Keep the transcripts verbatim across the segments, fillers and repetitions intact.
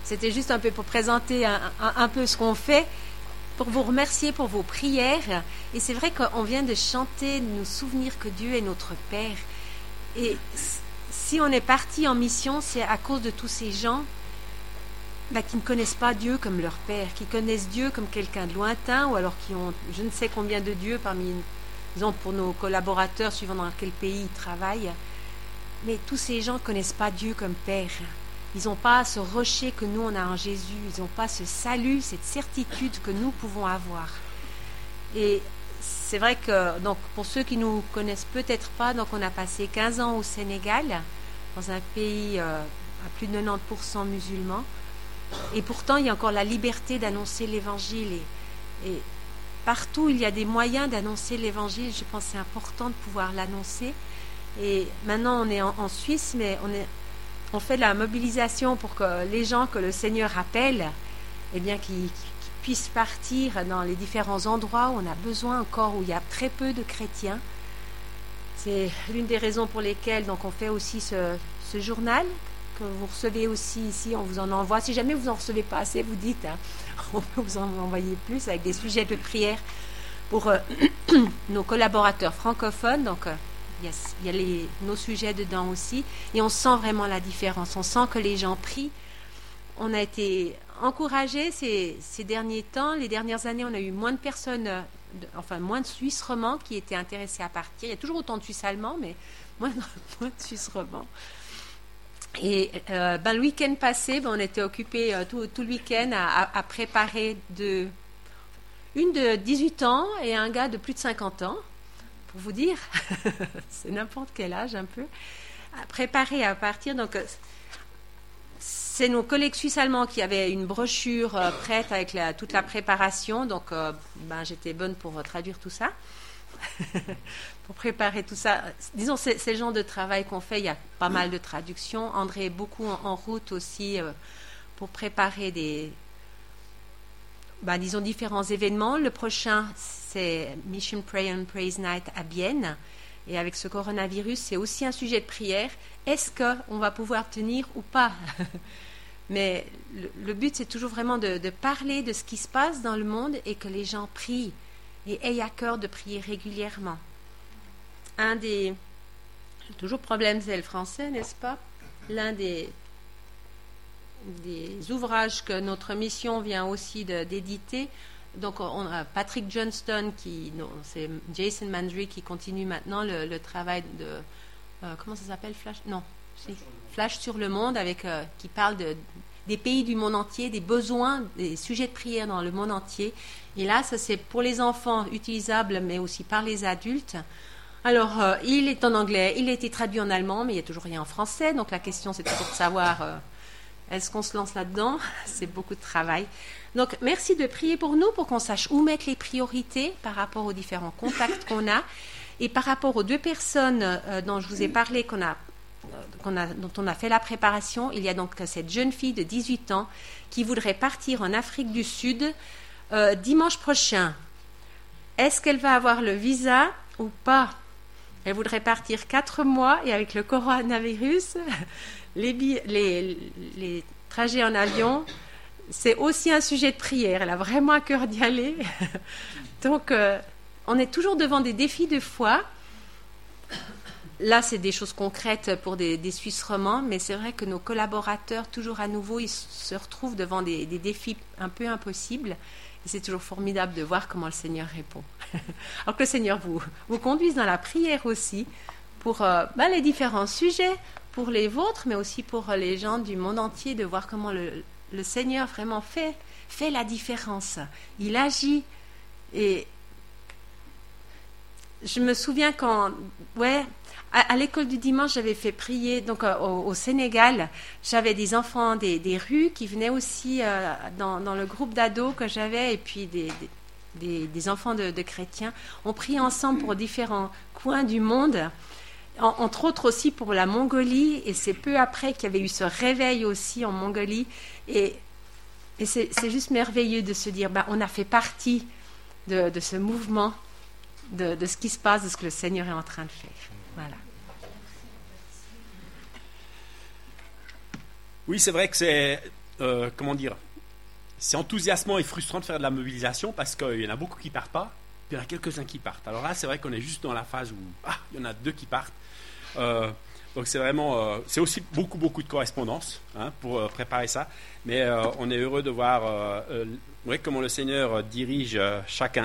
c'était juste un peu pour présenter un, un, un peu ce qu'on fait, pour vous remercier pour vos prières. Et c'est vrai qu'on vient de chanter, de nous souvenir que Dieu est notre Père. Et si on est parti en mission, c'est à cause de tous ces gens bah, qui ne connaissent pas Dieu comme leur Père, qui connaissent Dieu comme quelqu'un de lointain, ou alors qui ont je ne sais combien de dieux parmi, disons, pour nos collaborateurs, suivant dans quel pays ils travaillent. Mais tous ces gens ne connaissent pas Dieu comme Père. Ils n'ont pas ce rocher que nous, on a en Jésus. Ils n'ont pas ce salut, cette certitude que nous pouvons avoir. Et c'est vrai que, donc, pour ceux qui ne nous connaissent peut-être pas, donc on a passé quinze ans au Sénégal, dans un pays euh, à plus de quatre-vingt-dix pour cent musulmans. Et pourtant, il y a encore la liberté d'annoncer l'Évangile. Et, et partout, il y a des moyens d'annoncer l'Évangile. Je pense que c'est important de pouvoir l'annoncer. Et maintenant, on est en, en Suisse, mais on, est, on fait de la mobilisation pour que les gens que le Seigneur appelle, eh bien, qu'ils, qu'ils puissent partir dans les différents endroits où on a besoin encore, où il y a très peu de chrétiens. C'est l'une des raisons pour lesquelles donc, on fait aussi ce, ce journal, que vous recevez aussi ici, on vous en envoie. Si jamais vous n'en recevez pas assez, vous dites, hein, on peut vous en envoyer plus avec des sujets de prière pour euh, nos collaborateurs francophones. Donc, euh, il y a, il y a les, nos sujets dedans aussi. Et on sent vraiment la différence. On sent que les gens prient. On a été encouragés ces, ces derniers temps. Les dernières années, on a eu moins de personnes, de, enfin moins de Suisses romans qui étaient intéressés à partir. Il y a toujours autant de Suisses allemands, mais moins de, moins de Suisses romans. Et euh, ben, le week-end passé, ben, on était occupés euh, tout, tout le week-end à, à, à préparer de, une de dix-huit ans et un gars de plus de cinquante ans, pour vous dire, c'est n'importe quel âge un peu, à préparer à partir. Donc, c'est nos collègues suisses allemands qui avaient une brochure euh, prête avec la, toute la préparation. Donc, euh, ben, j'étais bonne pour euh, traduire tout ça. Pour préparer tout ça. Disons, c'est, c'est le genre de travail qu'on fait. Il y a pas mal de traductions. André est beaucoup en, en route aussi euh, pour préparer des, ben, disons, différents événements. Le prochain, c'est Mission Pray and Praise Night à Bienne. Et avec ce coronavirus, c'est aussi un sujet de prière. Est-ce qu'on va pouvoir tenir ou pas? Mais le, le but, c'est toujours vraiment de, de parler de ce qui se passe dans le monde et que les gens prient. Et ayez à cœur de prier régulièrement. Un des... J'ai toujours problème, c'est le français, n'est-ce pas? L'un des, des ouvrages que notre mission vient aussi de, d'éditer. Donc, on a Patrick Johnston, qui, non, c'est Jason Mandry qui continue maintenant le, le travail de... Euh, comment ça s'appelle? Flash? Non, c'est Flash sur le monde, avec, euh, qui parle de... des pays du monde entier, des besoins, des sujets de prière dans le monde entier. Et là, ça c'est pour les enfants utilisable, mais aussi par les adultes. Alors, euh, il est en anglais, il a été traduit en allemand, mais il n'y a toujours rien en français. Donc la question, c'est toujours de savoir, euh, est-ce qu'on se lance là-dedans? C'est beaucoup de travail. Donc, merci de prier pour nous, pour qu'on sache où mettre les priorités par rapport aux différents contacts qu'on a. Et par rapport aux deux personnes euh, dont je vous ai parlé, qu'on a Qu'on a, dont on a fait la préparation, il y a donc cette jeune fille de dix-huit ans qui voudrait partir en Afrique du Sud euh, dimanche prochain. Est-ce qu'elle va avoir le visa ou pas? Elle voudrait partir quatre mois et avec le coronavirus, les, les, les trajets en avion, c'est aussi un sujet de prière. Elle a vraiment à cœur d'y aller. Donc, euh, on est toujours devant des défis de foi. Là, c'est des choses concrètes pour des, des Suisses romans, mais c'est vrai que nos collaborateurs, toujours à nouveau, ils se retrouvent devant des, des défis un peu impossibles. Et c'est toujours formidable de voir comment le Seigneur répond. Alors que le Seigneur vous, vous conduise dans la prière aussi, pour euh, ben, les différents sujets, pour les vôtres, mais aussi pour les gens du monde entier, de voir comment le, le Seigneur vraiment fait, fait la différence. Il agit. Et je me souviens quand... ouais. À, à l'école du dimanche, j'avais fait prier, donc euh, au, au Sénégal, j'avais des enfants des, des rues qui venaient aussi euh, dans, dans le groupe d'ados que j'avais, et puis des, des, des enfants de, de chrétiens. On priait ensemble pour différents coins du monde, en, entre autres aussi pour la Mongolie, et c'est peu après qu'il y avait eu ce réveil aussi en Mongolie. Et, et c'est, c'est juste merveilleux de se dire, ben, on a fait partie de, de ce mouvement, de, de ce qui se passe, de ce que le Seigneur est en train de faire. Voilà. Oui, c'est vrai que c'est euh, comment dire, c'est enthousiasmant et frustrant de faire de la mobilisation parce qu'il y en a beaucoup qui partent pas, puis il y en a quelques-uns qui partent. Alors là, c'est vrai qu'on est juste dans la phase où ah, il y en a deux qui partent. Euh, donc c'est vraiment, euh, c'est aussi beaucoup beaucoup de correspondance hein, pour euh, préparer ça. Mais euh, on est heureux de voir euh, euh, ouais, comment le Seigneur euh, dirige euh, chacun.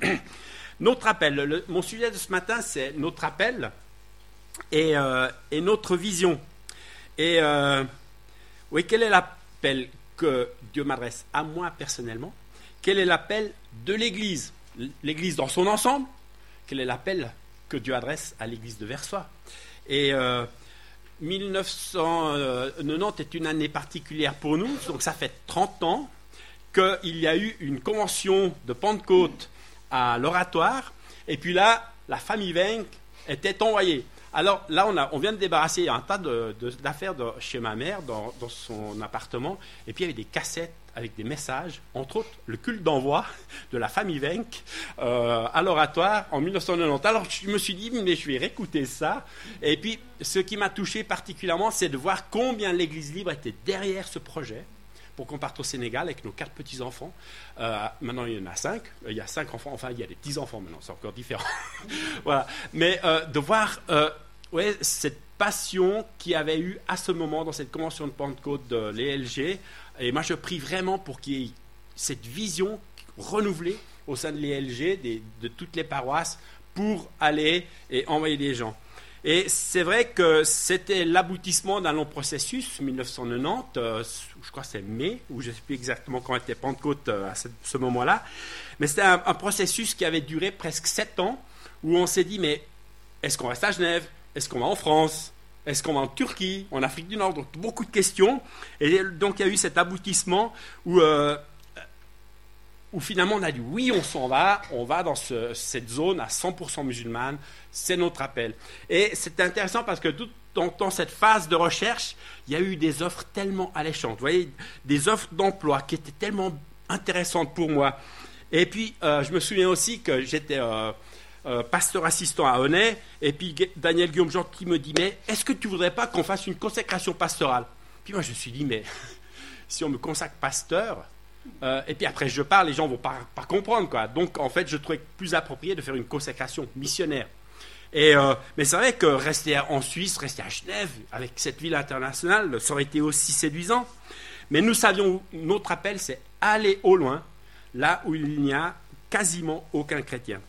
Notre appel, le, mon sujet de ce matin, c'est notre appel et, euh, et notre vision. Et euh, oui, quel est l'appel que Dieu m'adresse à moi personnellement? Quel est l'appel de l'Église? L'Église dans son ensemble? Quel est l'appel que Dieu adresse à l'Église de Versoix? Et euh, mille neuf cent quatre-vingt-dix est une année particulière pour nous, donc ça fait trente ans qu'il y a eu une convention de Pentecôte à l'Oratoire, et puis là, la famille Wenck était envoyée. Alors là, on, a, on vient de débarrasser un tas de, de, d'affaires de, chez ma mère, dans, dans son appartement, et puis il y avait des cassettes avec des messages, entre autres le culte d'envoi de la famille Wenck euh, à l'Oratoire en mille neuf cent quatre-vingt-dix. Alors je me suis dit, mais je vais réécouter ça. Et puis ce qui m'a touché particulièrement, c'est de voir combien l'Église libre était derrière ce projet pour qu'on parte au Sénégal avec nos quatre petits-enfants. Euh, maintenant, il y en a cinq. Il y a cinq enfants. Enfin, il y a des petits-enfants maintenant. C'est encore différent. Voilà. Mais euh, de voir euh, ouais, cette passion qu'il y avait eu à ce moment dans cette convention de Pentecôte de l'E L G. Et moi, je prie vraiment pour qu'il y ait cette vision renouvelée au sein de l'E L G, des, de toutes les paroisses, pour aller et envoyer des gens. Et c'est vrai que c'était l'aboutissement d'un long processus, mille neuf cent quatre-vingt-dix, euh, je crois que c'est mai, ou je ne sais plus exactement quand était Pentecôte euh, à ce, ce moment-là, mais c'était un, un processus qui avait duré presque sept ans, où on s'est dit, mais est-ce qu'on reste à Genève? Est-ce qu'on va en France? Est-ce qu'on va en Turquie, en Afrique du Nord? Donc beaucoup de questions, et donc il y a eu cet aboutissement où... Euh, où finalement on a dit oui, on s'en va, on va dans ce, cette zone à cent pour cent musulmane, c'est notre appel. Et c'est intéressant parce que tout dans, dans cette phase de recherche, il y a eu des offres tellement alléchantes, vous voyez, des offres d'emploi qui étaient tellement intéressantes pour moi. Et puis, euh, je me souviens aussi que j'étais euh, euh, pasteur assistant à Honnay, et puis Daniel Guillaume Jean qui me dit, mais est-ce que tu ne voudrais pas qu'on fasse une consécration pastorale? Puis moi je me suis dit, mais si on me consacre pasteur... Euh, et puis après je parle, les gens ne vont pas, pas comprendre quoi. Donc en fait je trouvais plus approprié de faire une consécration missionnaire. Et, euh, mais c'est vrai que rester en Suisse, rester à Genève avec cette ville internationale, ça aurait été aussi séduisant. Mais nous savions, notre appel c'est aller au loin, là où il n'y a quasiment aucun chrétien.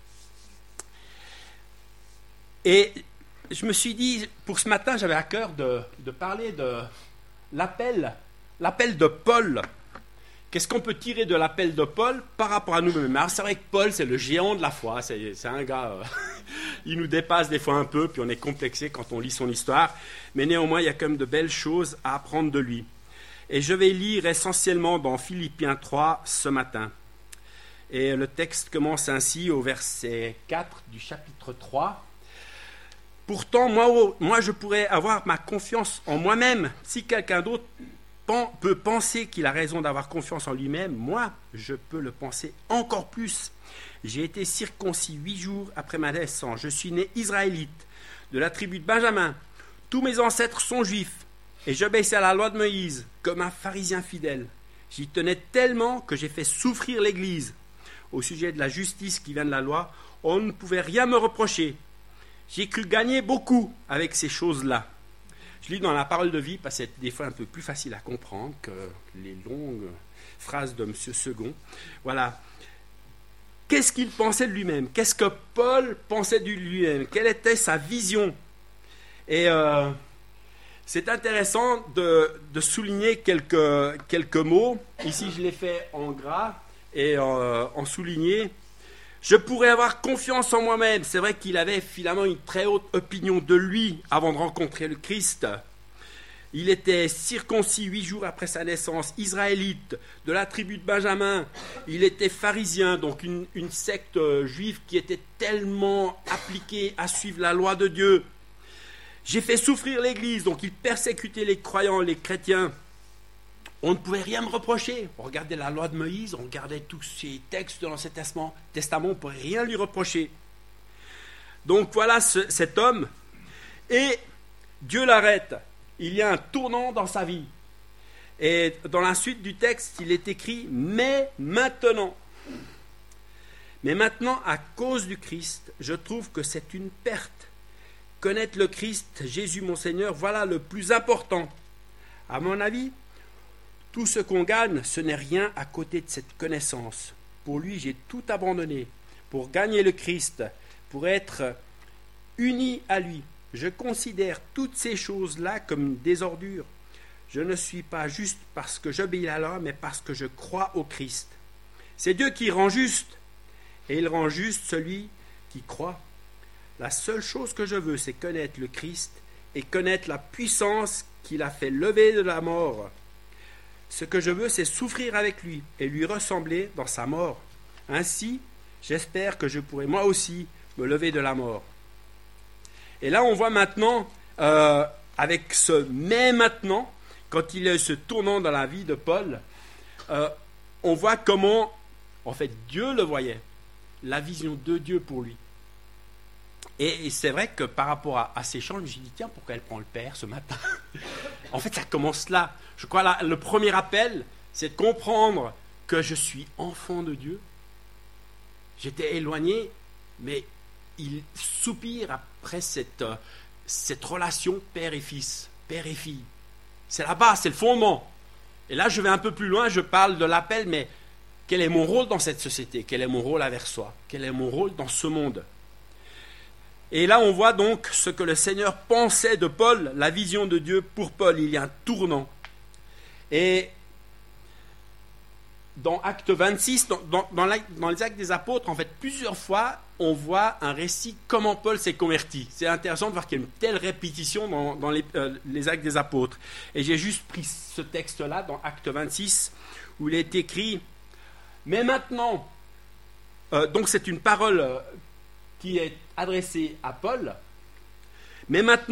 Et je me suis dit, pour ce matin j'avais à cœur de, de parler de l'appel, l'appel de Paul. Qu'est-ce qu'on peut tirer de l'appel de Paul par rapport à nous-mêmes? Alors c'est vrai que Paul, c'est le géant de la foi. C'est, c'est un gars, euh, il nous dépasse des fois un peu, puis on est complexé quand on lit son histoire. Mais néanmoins, il y a quand même de belles choses à apprendre de lui. Et je vais lire essentiellement dans Philippiens trois ce matin. Et le texte commence ainsi au verset quatre du chapitre trois. « Pourtant, moi, moi je pourrais avoir ma confiance en moi-même si quelqu'un d'autre peut penser qu'il a raison d'avoir confiance en lui-même, moi, je peux le penser encore plus. J'ai été circoncis huit jours après ma naissance. Je suis né israélite, de la tribu de Benjamin. Tous mes ancêtres sont juifs, et j'obéissais à la loi de Moïse, comme un pharisien fidèle. J'y tenais tellement que j'ai fait souffrir l'Église. Au sujet de la justice qui vient de la loi, on ne pouvait rien me reprocher. J'ai cru gagner beaucoup avec ces choses-là. Je lis dans la parole de vie parce que c'est des fois un peu plus facile à comprendre que les longues phrases de M. Second. Voilà. Qu'est-ce qu'il pensait de lui-même? Qu'est-ce que Paul pensait de lui-même? Quelle était sa vision? Et euh, c'est intéressant de, de souligner quelques, quelques mots. Ici, je l'ai fait en gras et euh, en souligné. Je pourrais avoir confiance en moi-même. C'est vrai qu'il avait finalement une très haute opinion de lui avant de rencontrer le Christ. Il était circoncis huit jours après sa naissance, israélite, de la tribu de Benjamin. Il était pharisien, donc une, une secte juive qui était tellement appliquée à suivre la loi de Dieu. J'ai fait souffrir l'Église, donc il persécutait les croyants, les chrétiens. On ne pouvait rien me reprocher. On regardait la loi de Moïse, on regardait tous ces textes de l'Ancien Testament, Testament, on ne pouvait rien lui reprocher. Donc voilà ce, cet homme. Et Dieu l'arrête. Il y a un tournant dans sa vie. Et dans la suite du texte, il est écrit « Mais maintenant ». Mais maintenant, à cause du Christ, je trouve que c'est une perte. Connaître le Christ, Jésus mon Seigneur, voilà le plus important. À mon avis, tout ce qu'on gagne, ce n'est rien à côté de cette connaissance. Pour lui, j'ai tout abandonné. Pour gagner le Christ, pour être uni à lui, je considère toutes ces choses-là comme des ordures. Je ne suis pas juste parce que j'obéis à la loi, mais parce que je crois au Christ. C'est Dieu qui rend juste, et il rend juste celui qui croit. La seule chose que je veux, c'est connaître le Christ et connaître la puissance qu'il a fait lever de la mort. Ce que je veux, c'est souffrir avec lui et lui ressembler dans sa mort. Ainsi, j'espère que je pourrai moi aussi me lever de la mort. Et là, on voit maintenant, euh, avec ce « mais maintenant », quand il est se tournant dans la vie de Paul, euh, on voit comment, en fait, Dieu le voyait, la vision de Dieu pour lui. Et, et c'est vrai que par rapport à, à ces chants, je me suis dit, tiens, pourquoi elle prend le Père ce matin? En fait, ça commence là. Je crois que le premier appel, c'est de comprendre que je suis enfant de Dieu. J'étais éloigné, mais il soupire après cette, cette relation père et fils, père et fille. C'est la base, c'est le fondement. Et là, je vais un peu plus loin, je parle de l'appel, mais quel est mon rôle dans cette société? Quel est mon rôle envers soi? Quel est mon rôle dans ce monde? Et là, on voit donc ce que le Seigneur pensait de Paul, la vision de Dieu pour Paul. Il y a un tournant. Et dans Acte vingt-six, dans, dans, dans, la, dans les Actes des Apôtres, en fait, plusieurs fois, on voit un récit comment Paul s'est converti. C'est intéressant de voir qu'il y a une telle répétition dans, dans les, euh, les Actes des Apôtres. Et j'ai juste pris ce texte-là, dans Acte vingt-six, où il est écrit « Mais maintenant euh, », donc c'est une parole euh, qui est adressée à Paul, « Mais maintenant »,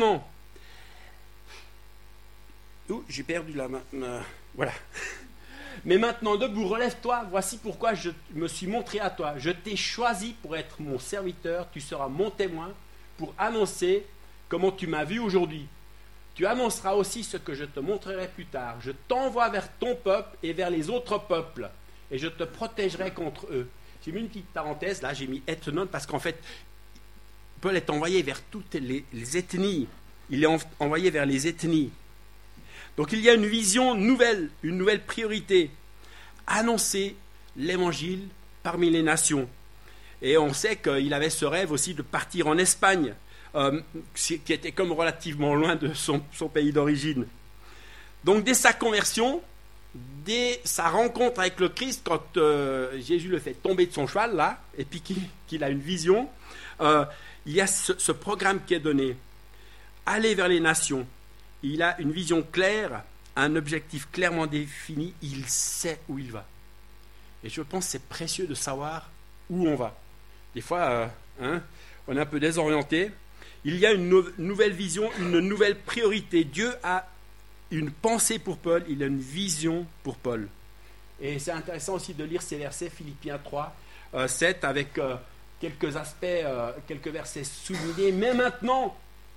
ouh, j'ai perdu la main, euh, voilà. Mais maintenant, debout, relève-toi, voici pourquoi je me suis montré à toi. Je t'ai choisi pour être mon serviteur, tu seras mon témoin pour annoncer comment tu m'as vu aujourd'hui. Tu annonceras aussi ce que je te montrerai plus tard. Je t'envoie vers ton peuple et vers les autres peuples, et je te protégerai contre eux. J'ai mis une petite parenthèse, là j'ai mis ethnon, parce qu'en fait, Paul est envoyé vers toutes les, les ethnies. Il est en, envoyé vers les ethnies. Donc il y a une vision nouvelle, une nouvelle priorité. Annoncer l'évangile parmi les nations. Et on sait qu'il avait ce rêve aussi de partir en Espagne, euh, qui était comme relativement loin de son, son pays d'origine. Donc dès sa conversion, dès sa rencontre avec le Christ, quand euh, Jésus le fait tomber de son cheval, là, et puis qu'il, qu'il a une vision, euh, il y a ce, ce programme qui est donné. Aller vers les nations. Il a une vision claire, un objectif clairement défini, il sait où il va. Et je pense que c'est précieux de savoir où on va. Des fois, euh, hein, on est un peu désorienté. Il y a une no- nouvelle vision, une nouvelle priorité. Dieu a une pensée pour Paul, il a une vision pour Paul. Et c'est intéressant aussi de lire ces versets, Philippiens trois, euh, sept, avec euh, quelques aspects, euh, quelques versets soulignés. Mais maintenant,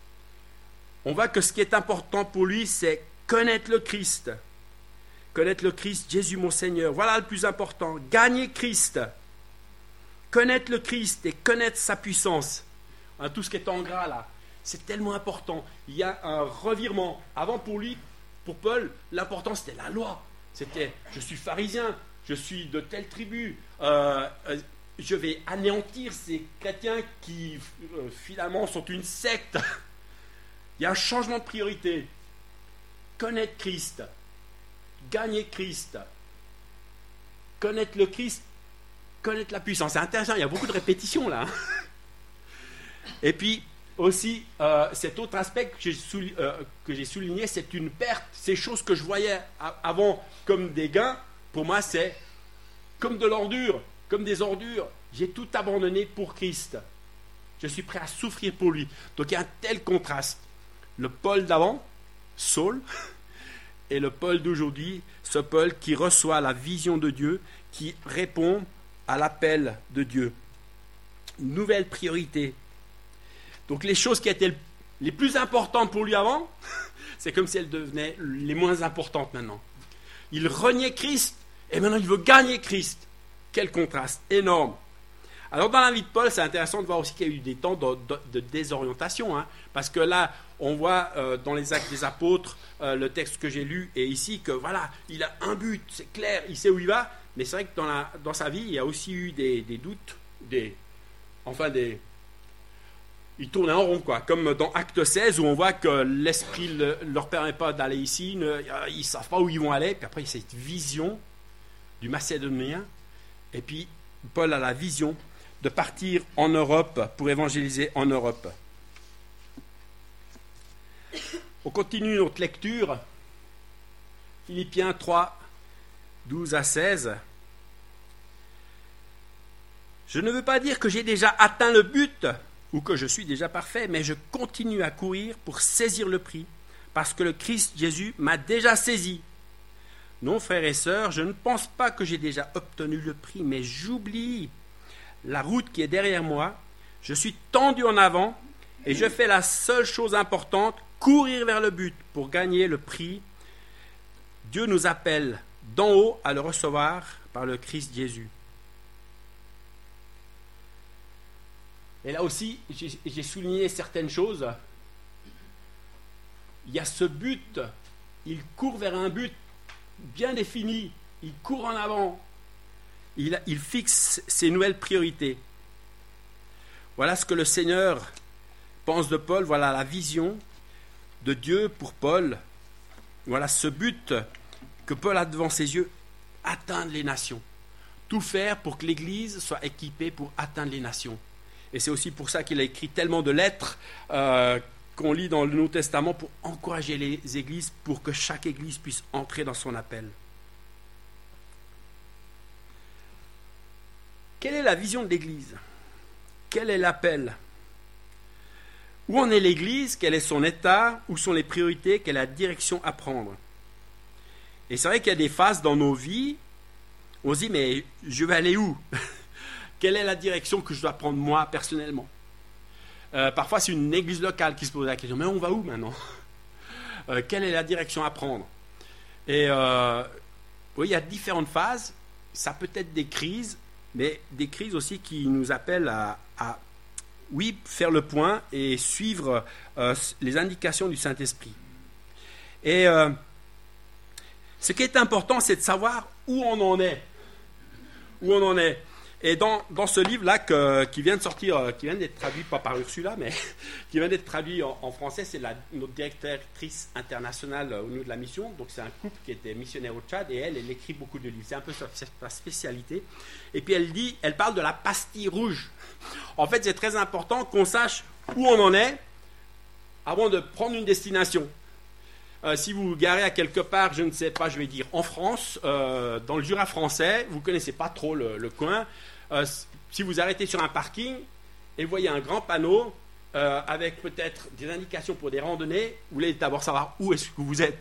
on voit que ce qui est important pour lui, c'est connaître le Christ. Connaître le Christ, Jésus mon Seigneur. Voilà le plus important. Gagner Christ. Connaître le Christ et connaître sa puissance. Hein, tout ce qui est en gras là, c'est tellement important. Il y a un revirement. Avant pour lui, pour Paul, l'important c'était la loi. C'était, je suis pharisien, je suis de telle tribu. Euh, euh, je vais anéantir ces chrétiens qui euh, finalement sont une secte. Il y a un changement de priorité. Connaître Christ. Gagner Christ. Connaître le Christ. Connaître la puissance. C'est intéressant, il y a beaucoup de répétitions là. Et puis aussi, euh, cet autre aspect que j'ai, souligné, euh, que j'ai souligné, c'est une perte. Ces choses que je voyais avant comme des gains, pour moi c'est comme de l'ordure, comme des ordures. J'ai tout abandonné pour Christ. Je suis prêt à souffrir pour lui. Donc il y a un tel contraste. Le Paul d'avant, Saul, et le Paul d'aujourd'hui, ce Paul qui reçoit la vision de Dieu, qui répond à l'appel de Dieu. Nouvelle priorité. Donc les choses qui étaient les plus importantes pour lui avant, c'est comme si elles devenaient les moins importantes maintenant. il reniait Christ, et maintenant il veut gagner Christ. Quel contraste énorme. Alors dans la vie de Paul, c'est intéressant de voir aussi qu'il y a eu des temps de, de, de désorientation, hein, parce que là, on voit euh, dans les Actes des Apôtres, euh, le texte que j'ai lu, et ici, que voilà, il a un but, c'est clair, il sait où il va, mais c'est vrai que dans, la, dans sa vie, il y a aussi eu des, des doutes, des, enfin des... Il tournait en rond, quoi, comme dans Acte seize, où on voit que l'esprit ne leur permet pas d'aller ici, ne, ils ne savent pas où ils vont aller, puis après, il y a cette vision du Macédonien, et puis Paul a la vision de partir en Europe pour évangéliser en Europe. On continue notre lecture. Philippiens trois, douze à seize. Je ne veux pas dire que j'ai déjà atteint le but ou que je suis déjà parfait, mais je continue à courir pour saisir le prix, parce que le Christ Jésus m'a déjà saisi. Non, frères et sœurs, je ne pense pas que j'ai déjà obtenu le prix, mais j'oublie la route qui est derrière moi, je suis tendu en avant et je fais la seule chose importante, courir vers le but pour gagner le prix. Dieu nous appelle d'en haut à le recevoir par le Christ Jésus. Et là aussi, j'ai, j'ai souligné certaines choses. Il y a ce but, il court vers un but bien défini, il court en avant. Il, il fixe ses nouvelles priorités. Voilà ce que le Seigneur pense de Paul. Voilà la vision de Dieu pour Paul. Voilà ce but que Paul a devant ses yeux, atteindre les nations. Tout faire pour que l'Église soit équipée pour atteindre les nations. Et c'est aussi pour ça qu'il a écrit tellement de lettres euh, qu'on lit dans le Nouveau Testament pour encourager les églises, pour que chaque église puisse entrer dans son appel. Quelle est la vision de l'Église? Quel est l'appel? Où en est l'Église? Quel est son état? Où sont les priorités? Quelle est la direction à prendre? Et c'est vrai qu'il y a des phases dans nos vies où on se dit, mais je vais aller où? Quelle est la direction que je dois prendre moi personnellement? euh, Parfois c'est une église locale qui se pose la question, mais on va où maintenant? euh, Quelle est la direction à prendre? Et euh, oui, il y a différentes phases. Ça peut être des crises, mais des crises aussi qui nous appellent à, à oui, faire le point et suivre euh, les indications du Saint-Esprit. Et euh, ce qui est important, c'est de savoir où on en est. Où on en est. Et dans, dans ce livre-là que, qui vient de sortir, qui vient d'être traduit, pas par Ursula, mais qui vient d'être traduit en, en français, c'est la, notre directrice internationale au niveau de la mission. Donc c'est un couple qui était missionnaire au Tchad et elle, elle écrit beaucoup de livres. C'est un peu sa, sa spécialité. Et puis elle dit, elle parle de la pastille rouge. En fait, c'est très important qu'on sache où on en est avant de prendre une destination. Euh, si vous vous garez à quelque part, je ne sais pas, je vais dire en France, euh, dans le Jura français, vous ne connaissez pas trop le, le coin, euh, si vous arrêtez sur un parking et vous voyez un grand panneau euh, avec peut-être des indications pour des randonnées, vous voulez d'abord savoir où est-ce que vous êtes.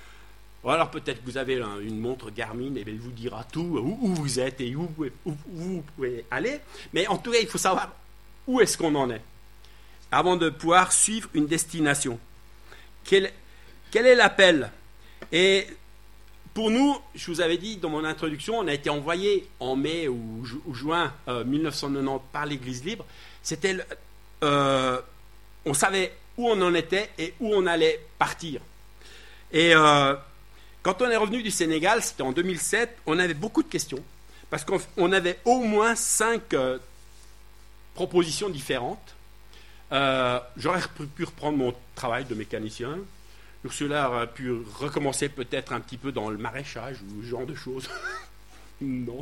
Ou alors peut-être que vous avez un, une montre Garmin, et elle vous dira tout, où, où vous êtes et où, où, où vous pouvez aller. Mais en tout cas, il faut savoir où est-ce qu'on en est avant de pouvoir suivre une destination. Quelle Quel est l'appel? Et pour nous, je vous avais dit dans mon introduction, on a été envoyé en mai ou, ju- ou juin euh, mille neuf cent quatre-vingt-dix par l'Église libre. C'était, le, euh, on savait où on en était et où on allait partir. Et euh, quand on est revenu du Sénégal, c'était en deux mille sept, on avait beaucoup de questions parce qu'on on avait au moins cinq euh, propositions différentes. Euh, j'aurais pu reprendre mon travail de mécanicien. Ursula aurait pu recommencer peut-être un petit peu dans le maraîchage ou ce genre de choses. Non.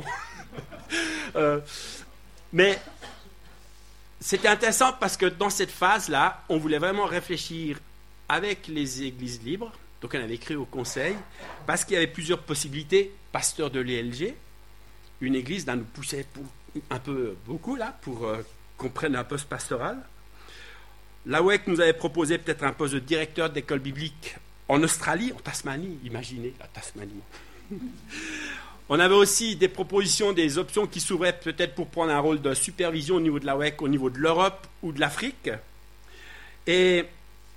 euh, mais c'était intéressant parce que dans cette phase-là, on voulait vraiment réfléchir avec les églises libres. Donc on avait écrit au conseil parce qu'il y avait plusieurs possibilités. Pasteur de l'E L G, une église là nous poussait pour, un peu beaucoup là pour euh, qu'on prenne un poste pastoral. La W E C nous avait proposé peut-être un poste de directeur d'école biblique en Australie, en Tasmanie, imaginez la Tasmanie. On avait aussi des propositions, des options qui s'ouvraient peut-être pour prendre un rôle de supervision au niveau de la W E C, au niveau de l'Europe ou de l'Afrique. Et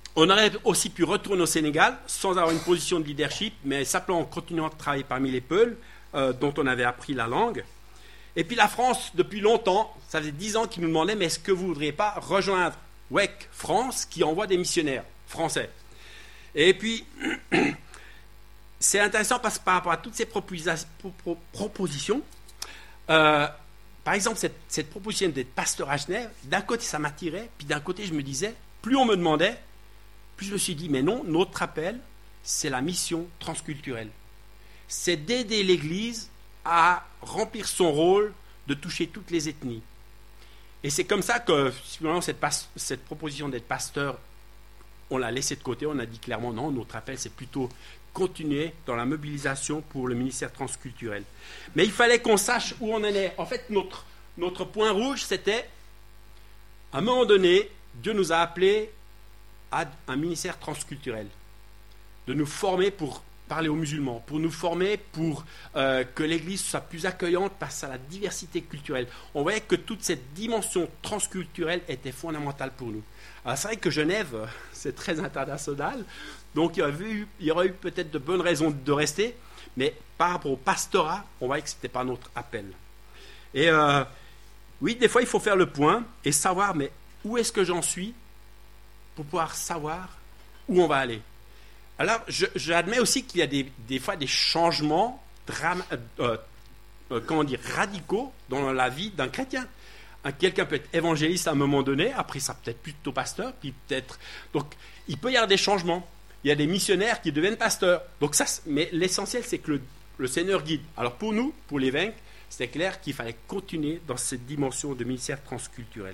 On aurait aussi pu retourner au Sénégal sans avoir une position de leadership, mais simplement en continuant de travailler parmi les Peuls, euh, dont on avait appris la langue. Et puis la France, depuis longtemps, ça faisait dix ans qu'ils nous demandaient, mais est-ce que vous ne voudriez pas rejoindre W E C France, qui envoie des missionnaires français? Et puis, c'est intéressant parce que par rapport à toutes ces proposi- pro- propositions, euh, par exemple, cette, cette proposition d'être pasteur à Genève, d'un côté ça m'attirait, puis d'un côté je me disais, plus on me demandait, plus je me suis dit, mais non, notre appel, c'est la mission transculturelle. C'est d'aider l'Église à remplir son rôle de toucher toutes les ethnies. Et c'est comme ça que, finalement, cette, pas- cette proposition d'être pasteur, on l'a laissée de côté, on a dit clairement, non, notre appel, c'est plutôt continuer dans la mobilisation pour le ministère transculturel. Mais il fallait qu'on sache où on en est. En fait, notre, notre point rouge, c'était, à un moment donné, Dieu nous a appelés à un ministère transculturel, de nous former pour parler aux musulmans, pour nous former pour euh, que l'Église soit plus accueillante face à la diversité culturelle. On voyait que toute cette dimension transculturelle était fondamentale pour nous. Alors c'est vrai que Genève, c'est très international, donc il y aurait eu, il y aurait eu peut-être de bonnes raisons de rester, mais par rapport au pastorat, on voyait que ce n'était pas notre appel. Et euh, oui, des fois il faut faire le point et savoir, mais où est-ce que j'en suis pour pouvoir savoir où on va aller. Alors, je, j'admets aussi qu'il y a des, des fois des changements drama, euh, euh, comment dire, radicaux dans la vie d'un chrétien. Un, quelqu'un peut être évangéliste à un moment donné, après ça peut être plutôt pasteur, puis peut-être... Donc, il peut y avoir des changements. Il y a des missionnaires qui deviennent pasteurs. Donc ça, mais l'essentiel, c'est que le, le Seigneur guide. Alors pour nous, pour les vaincre, c'était clair qu'il fallait continuer dans cette dimension de ministère transculturel.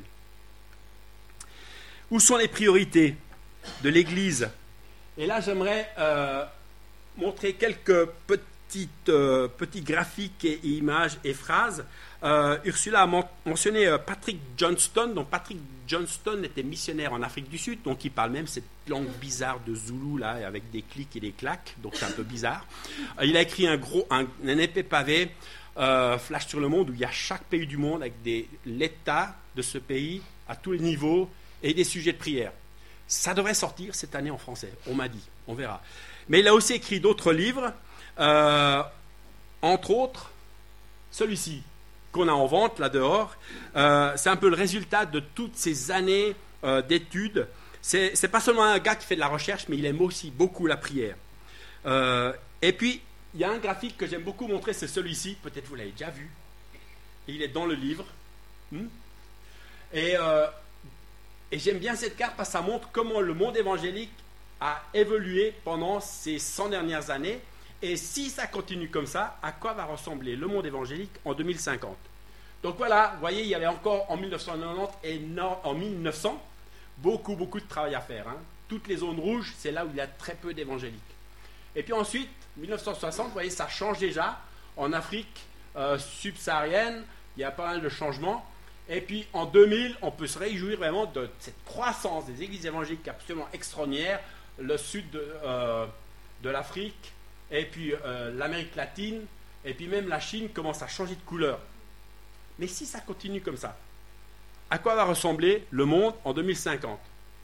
Où sont les priorités de l'Église? Et là, j'aimerais euh, montrer quelques petites, euh, petits graphiques et, et images et phrases. Euh, Ursula a mentionné euh, Patrick Johnston. Donc, Patrick Johnston était missionnaire en Afrique du Sud, donc il parle même cette langue bizarre de Zoulou, là, avec des clics et des claques, donc c'est un peu bizarre. Euh, il a écrit un gros, un, un épais pavé, euh, Flash sur le monde, où il y a chaque pays du monde avec des, l'état de ce pays à tous les niveaux et des sujets de prière. Ça devrait sortir cette année en français, on m'a dit, on verra. Mais il a aussi écrit d'autres livres, euh, entre autres celui-ci, qu'on a en vente là dehors. Euh, c'est un peu le résultat de toutes ces années euh, d'études. C'est, c'est pas seulement un gars qui fait de la recherche, mais il aime aussi beaucoup la prière. Euh, et puis, il y a un graphique que j'aime beaucoup montrer, c'est celui-ci, peut-être vous l'avez déjà vu. Il est dans le livre. Hmm? Et... Euh, Et j'aime bien cette carte parce que ça montre comment le monde évangélique a évolué pendant ces cent dernières années. Et si ça continue comme ça, à quoi va ressembler le monde évangélique en deux mille cinquante? Donc voilà, vous voyez, il y avait encore en mille neuf cent quatre-vingt-dix et en mille neuf cents, beaucoup, beaucoup de travail à faire. Hein. Toutes les zones rouges, c'est là où il y a très peu d'évangéliques. Et puis ensuite, mille neuf cent soixante, vous voyez, ça change déjà. En Afrique euh, subsaharienne, il y a pas mal de changements. Et puis en deux mille, on peut se réjouir vraiment de cette croissance des églises évangéliques absolument extraordinaire, le sud de, euh, de l'Afrique, et puis euh, l'Amérique latine, et puis même la Chine commence à changer de couleur. Mais si ça continue comme ça, à quoi va ressembler le monde en deux mille cinquante?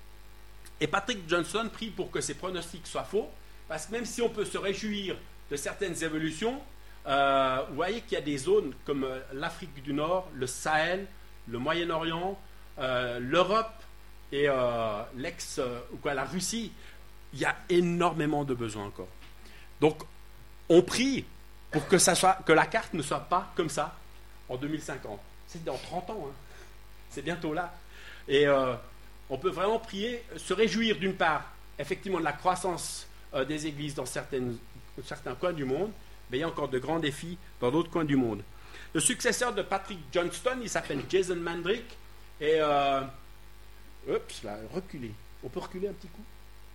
Et Patrick Johnson prie pour que ces pronostics soient faux, parce que même si on peut se réjouir de certaines évolutions, euh, vous voyez qu'il y a des zones comme euh, l'Afrique du Nord, le Sahel, le Moyen-Orient, euh, l'Europe et euh, l'ex, euh, ou quoi, la Russie, il y a énormément de besoins encore. Donc, on prie pour que, ça soit, que la carte ne soit pas comme ça en deux mille cinquante. C'est dans trente ans, hein. C'est bientôt là. Et euh, on peut vraiment prier, se réjouir d'une part, effectivement, de la croissance euh, des églises dans certaines, certains coins du monde, mais il y a encore de grands défis dans d'autres coins du monde. Le successeur de Patrick Johnston, il s'appelle Jason Mandrick. Et, euh, oups, là, reculer. On peut reculer un petit coup?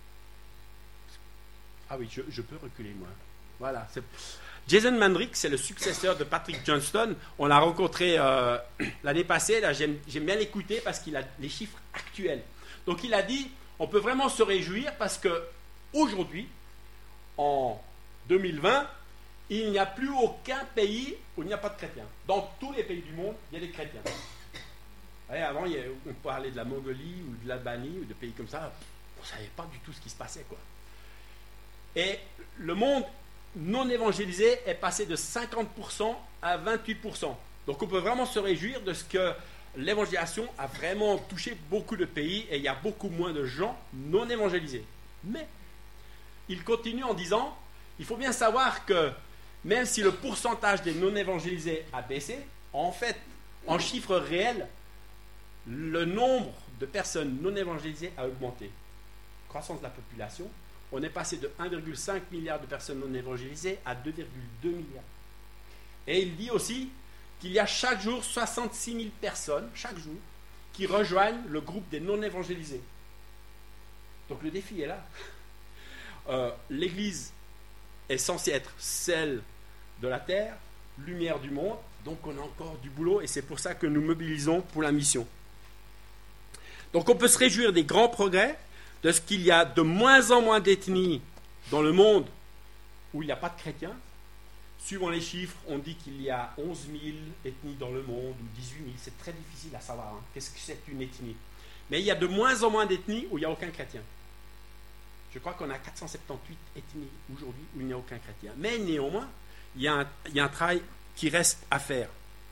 Ah oui, je, je peux reculer, moi. Voilà. C'est... Jason Mandrick, c'est le successeur de Patrick Johnston. On l'a rencontré euh, l'année passée. Là, j'aime, j'aime bien l'écouter parce qu'il a les chiffres actuels. Donc, il a dit, on peut vraiment se réjouir parce que aujourd'hui, en deux mille vingt, il n'y a plus aucun pays où il n'y a pas de chrétiens. Dans tous les pays du monde, il y a des chrétiens. Et avant, il y a, on parlait de la Mongolie ou de l'Albanie ou de pays comme ça. on ne savait pas du tout ce qui se passait, quoi. Et le monde non évangélisé est passé de cinquante pour cent à vingt-huit pour cent. Donc on peut vraiment se réjouir de ce que l'évangélisation a vraiment touché beaucoup de pays et il y a beaucoup moins de gens non évangélisés. Mais il continue en disant, il faut bien savoir que même si le pourcentage des non évangélisés a baissé, en fait, en chiffres réels, le nombre de personnes non évangélisées a augmenté. Croissance de la population, on est passé de un virgule cinq milliard de personnes non évangélisées à deux virgule deux milliards. Et il dit aussi qu'il y a chaque jour soixante-six mille personnes, chaque jour, qui rejoignent le groupe des non évangélisés. Donc le défi est là. Euh, L'Église est censée être celle de la terre, lumière du monde, donc on a encore du boulot et c'est pour ça que nous mobilisons pour la mission. Donc on peut se réjouir des grands progrès, de ce qu'il y a de moins en moins d'ethnies dans le monde où il n'y a pas de chrétiens. Suivant les chiffres, on dit qu'il y a onze mille ethnies dans le monde ou dix-huit mille, c'est très difficile à savoir. Hein. Qu'est-ce que c'est une ethnie? Mais il y a de moins en moins d'ethnies où il n'y a aucun chrétien. Je crois qu'on a quatre cent soixante-dix-huit ethnies aujourd'hui où il n'y a aucun chrétien. Mais néanmoins, il y a un, il y a un travail qui reste à faire.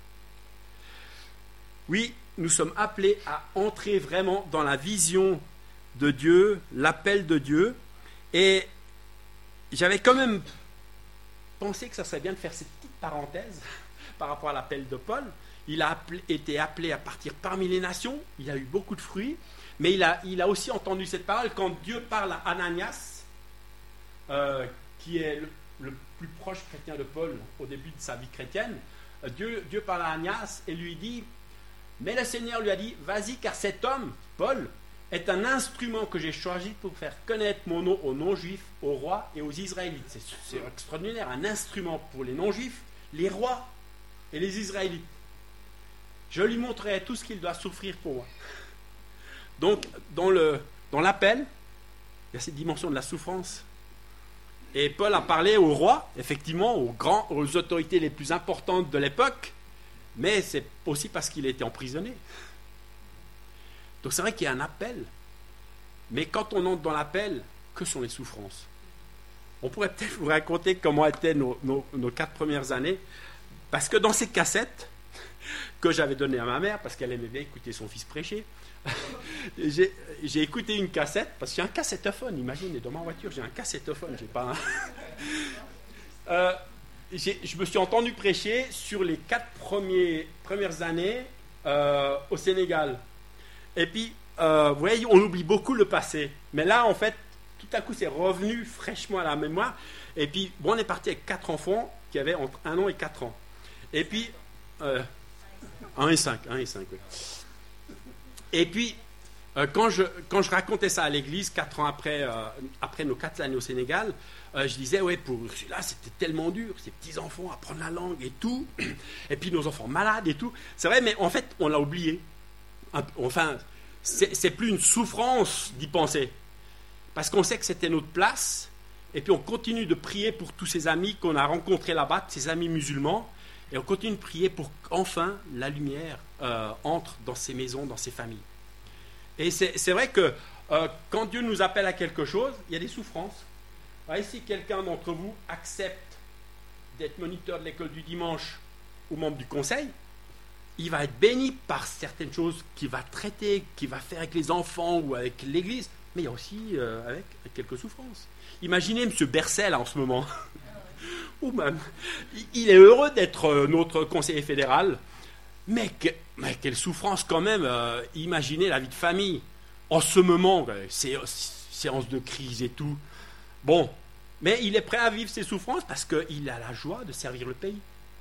Oui, nous sommes appelés à entrer vraiment dans la vision de Dieu, l'appel de Dieu. Et j'avais quand même pensé que ça serait bien de faire cette petite parenthèse par rapport à l'appel de Paul. Il a appelé, été appelé à partir parmi les nations, il a eu beaucoup de fruits, mais il a, il a aussi entendu cette parole quand Dieu parle à Ananias, euh, qui est le, le plus proche chrétien de Paul au début de sa vie chrétienne. Dieu, Dieu parle à Ananias et lui dit, mais le Seigneur lui a dit, vas-y car cet homme, Paul, est un instrument que j'ai choisi pour faire connaître mon nom aux non-juifs, aux rois et aux Israélites. C'est, c'est extraordinaire, un instrument pour les non-juifs, les rois et les Israélites. Je lui montrerai tout ce qu'il doit souffrir pour moi. Donc, dans, le, dans l'appel, il y a cette dimension de la souffrance. Et Paul a parlé aux rois, effectivement, aux, grands, aux autorités les plus importantes de l'époque, mais c'est aussi parce qu'il était emprisonné. Donc c'est vrai qu'il y a un appel, mais quand on entre dans l'appel, que sont les souffrances? On pourrait peut-être vous raconter comment étaient nos, nos, nos quatre premières années, parce que dans ces cassettes que j'avais données à ma mère, parce qu'elle aimait bien écouter son fils prêcher, j'ai, j'ai écouté une cassette, parce qu'il y a un cassettophone, imaginez, dans ma voiture j'ai un cassettophone, j'ai pas un... euh, j'ai, je me suis entendu prêcher sur les quatre premiers, premières années euh, au Sénégal. Et puis, euh, vous voyez, on oublie beaucoup le passé. Mais là, en fait, tout à coup, c'est revenu fraîchement à la mémoire. Et puis, bon, on est parti avec quatre enfants qui avaient entre un an et quatre ans. Et puis, euh, un et cinq, un et cinq, oui. Et puis, euh, quand, je, quand je racontais ça à l'église, quatre ans après, euh, après nos quatre années au Sénégal, euh, je disais, ouais, pour celui-là, c'était tellement dur, ces petits-enfants, apprendre la langue et tout. Et puis, nos enfants malades et tout. C'est vrai, mais en fait, on l'a oublié. Enfin, c'est, c'est plus une souffrance d'y penser. Parce qu'on sait que c'était notre place. Et puis, on continue de prier pour tous ces amis qu'on a rencontrés là-bas, ces amis musulmans. Et on continue de prier pour qu'enfin la lumière euh, entre dans ces maisons, dans ces familles. Et c'est, c'est vrai que euh, quand Dieu nous appelle à quelque chose, il y a des souffrances. Alors, si quelqu'un d'entre vous accepte d'être moniteur de l'école du dimanche ou membre du conseil, il va être béni par certaines choses qu'il va traiter, qu'il va faire avec les enfants ou avec l'église, mais il y a aussi euh, avec, avec quelques souffrances. Imaginez M. Bercel en ce moment. Ou même, il est heureux d'être notre conseiller fédéral, mais, que, mais quelle souffrance quand même. Euh, imaginez la vie de famille. En ce moment, c'est séance de crise et tout. Bon, mais il est prêt à vivre ses souffrances parce qu'il a la joie de servir le pays.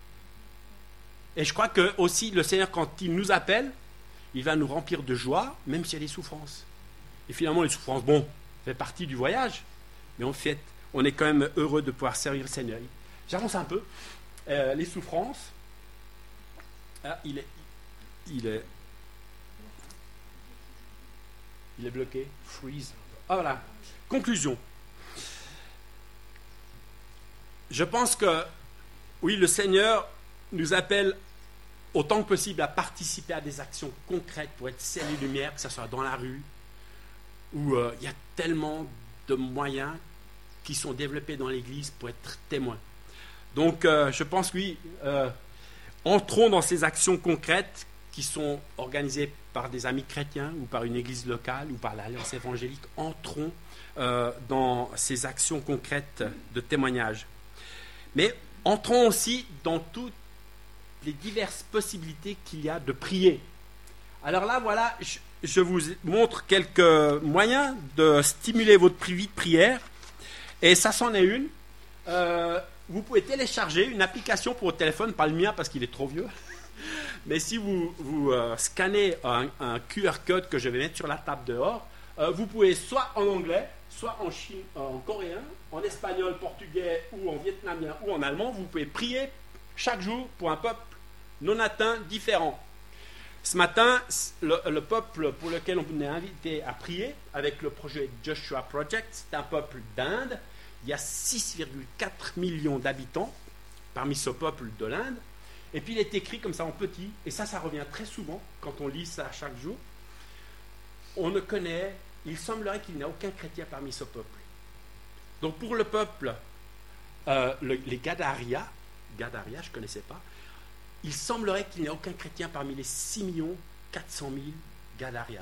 Et je crois que aussi le Seigneur, quand il nous appelle, il va nous remplir de joie, même s'il y a des souffrances. Et finalement, les souffrances, bon, ça fait partie du voyage, mais en fait, on est quand même heureux de pouvoir servir le Seigneur. J'avance un peu. Euh, les souffrances, ah, il est, il est, il est bloqué, freeze. Ah voilà. Conclusion. Je pense que, oui, le Seigneur nous appelle autant que possible à participer à des actions concrètes pour être sel et lumière, que ce soit dans la rue, où euh, il y a tellement de moyens qui sont développés dans l'Église pour être témoins. Donc, euh, je pense que oui, euh, entrons dans ces actions concrètes qui sont organisées par des amis chrétiens ou par une église locale ou par l'Alliance évangélique. Entrons euh, dans ces actions concrètes de témoignage. Mais entrons aussi dans toutes les diverses possibilités qu'il y a de prier. Alors là, voilà, je, je vous montre quelques moyens de stimuler votre vie de prière. Et ça, c'en est une. Euh, vous pouvez télécharger une application pour votre téléphone, pas le mien parce qu'il est trop vieux. Mais si vous, vous euh, scannez un, un Q R code que je vais mettre sur la table dehors, euh, vous pouvez soit en anglais, soit en, chine, en coréen, en espagnol, portugais ou en vietnamien ou en allemand, vous pouvez prier chaque jour pour un peuple non atteint différent. Ce matin, le, le peuple pour lequel on est invité à prier avec le projet Joshua Project, c'est un peuple d'Inde. Il y a six virgule quatre millions d'habitants parmi ce peuple de l'Inde. Et puis il est écrit comme ça en petit, et ça, ça revient très souvent quand on lit ça chaque jour. On ne connaît, il semblerait qu'il n'y a aucun chrétien parmi ce peuple. Donc pour le peuple, euh, le, les Gadaria, Gadaria, je ne connaissais pas, il semblerait qu'il n'y ait aucun chrétien parmi les six millions quatre cent mille Gadaria.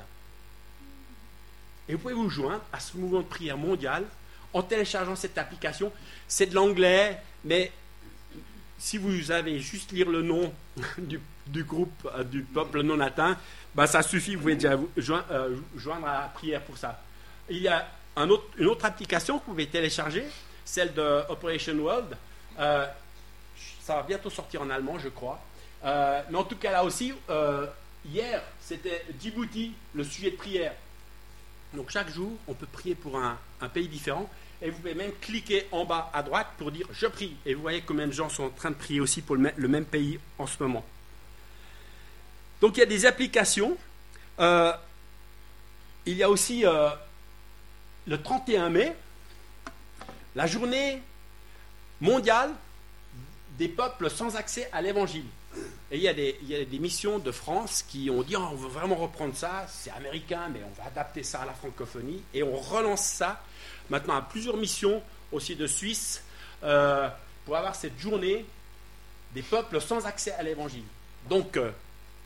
Et vous pouvez vous joindre à ce mouvement de prière mondial en téléchargeant cette application. C'est de l'anglais, mais si vous avez juste lire le nom du, du groupe, euh, du peuple non atteint, ben ça suffit, vous pouvez déjà vous joindre, euh, joindre à la prière pour ça. Il y a un autre, une autre application que vous pouvez télécharger, celle de Operation World. Euh, ça va bientôt sortir en allemand, je crois. Euh, mais en tout cas, là aussi, euh, hier, c'était Djibouti, le sujet de prière. Donc chaque jour, on peut prier pour un, un pays différent. Et vous pouvez même cliquer en bas à droite pour dire « Je prie ». Et vous voyez combien de gens sont en train de prier aussi pour le, le même pays en ce moment. Donc il y a des applications. Euh, il y a aussi euh, le trente et un mai, la journée mondiale des peuples sans accès à l'évangile. Et il y a des, il y a des missions de France qui ont dit oh, « On veut vraiment reprendre ça, c'est américain, mais on va adapter ça à la francophonie. » Et on relance ça maintenant à plusieurs missions, aussi de Suisse, euh, pour avoir cette journée des peuples sans accès à l'évangile. Donc, euh,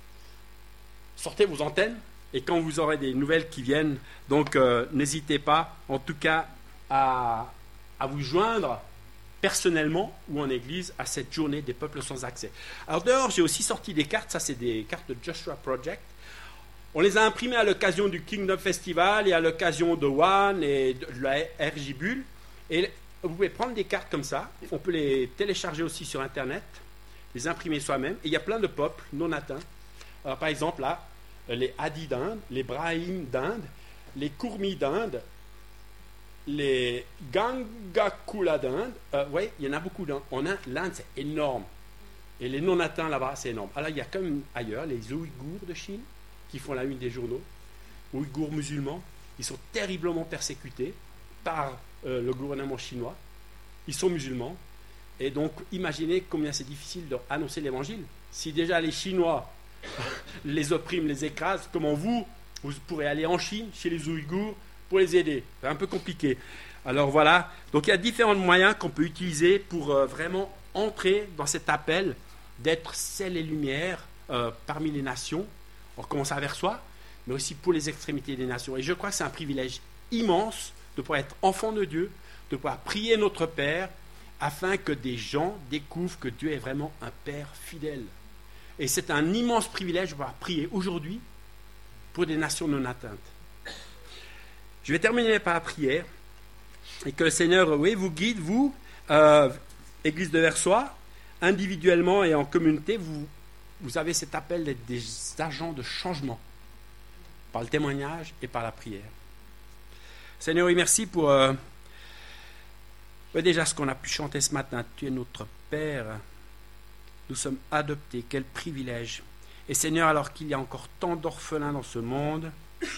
sortez vos antennes, et quand vous aurez des nouvelles qui viennent, donc euh, n'hésitez pas, en tout cas, à, à vous joindre personnellement ou en église à cette journée des peuples sans accès. Alors dehors, j'ai aussi sorti des cartes, ça c'est des cartes de Joshua Project. On les a imprimées à l'occasion du Kingdom Festival et à l'occasion de One et de la R J Bull. Et vous pouvez prendre des cartes comme ça, on peut les télécharger aussi sur Internet, les imprimer soi-même. Et il y a plein de peuples non atteints. Alors, par exemple, là, les Hadis d'Inde, les Brahim d'Inde, les Kourmis d'Inde, les Gangakula d'Inde. Euh, oui, il y en a beaucoup d'Inde. En Inde, l'Inde, c'est énorme. Et les non atteints là-bas, c'est énorme. Alors, il y a comme ailleurs les Ouïghours de Chine, qui font la une des journaux, Ouïghours musulmans, ils sont terriblement persécutés par euh, le gouvernement chinois. Ils sont musulmans. Et donc, imaginez combien c'est difficile d'annoncer l'évangile. Si déjà les Chinois les oppriment, les écrasent, comment vous, vous pourrez aller en Chine, chez les Ouïghours, pour les aider? C'est un peu compliqué. Alors voilà, donc il y a différents moyens qu'on peut utiliser pour euh, vraiment entrer dans cet appel d'être sel et lumière euh, parmi les nations. On commence avec soi, mais aussi pour les extrémités des nations. Et je crois que c'est un privilège immense de pouvoir être enfant de Dieu, de pouvoir prier notre Père, afin que des gens découvrent que Dieu est vraiment un Père fidèle. Et c'est un immense privilège de pouvoir prier aujourd'hui pour des nations non atteintes. Je vais terminer par la prière, et que le Seigneur, oui, vous guide, vous, euh, Église de Versoix, individuellement et en communauté, vous Vous avez cet appel d'être des agents de changement par le témoignage et par la prière. Seigneur, oui, merci pour euh, ouais, déjà ce qu'on a pu chanter ce matin. Tu es notre Père. Nous sommes adoptés. Quel privilège. Et Seigneur, alors qu'il y a encore tant d'orphelins dans ce monde,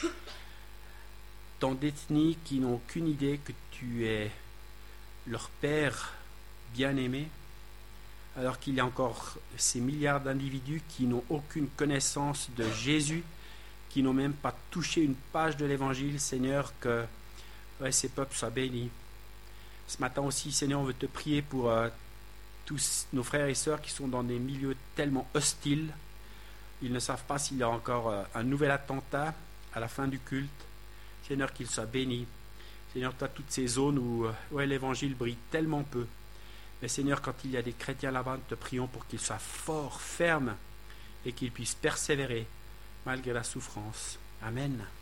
tant d'ethnies qui n'ont aucune idée que tu es leur Père bien-aimé, alors qu'il y a encore ces milliards d'individus qui n'ont aucune connaissance de Jésus, qui n'ont même pas touché une page de l'Évangile, Seigneur, que ouais, ces peuples soient bénis. Ce matin aussi, Seigneur, on veut te prier pour euh, tous nos frères et sœurs qui sont dans des milieux tellement hostiles. Ils ne savent pas s'il y a encore euh, un nouvel attentat à la fin du culte. Seigneur, qu'ils soient bénis. Seigneur, tu as toutes ces zones où euh, ouais, l'Évangile brille tellement peu. Mais Seigneur, quand il y a des chrétiens là-bas, nous te prions pour qu'ils soient forts, fermes, et qu'ils puissent persévérer malgré la souffrance. Amen.